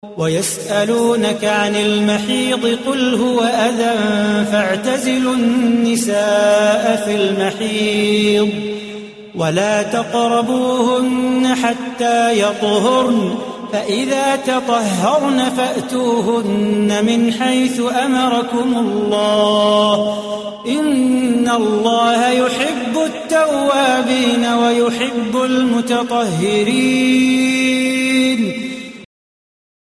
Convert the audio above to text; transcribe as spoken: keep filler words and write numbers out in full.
ويسألونك عن المحيض قل هو أذى فاعتزلوا النساء في المحيض ولا تقربوهن حتى يطهرن فإذا تطهرن فأتوهن من حيث أمركم الله إن الله يحب التوابين ويحب المتطهرين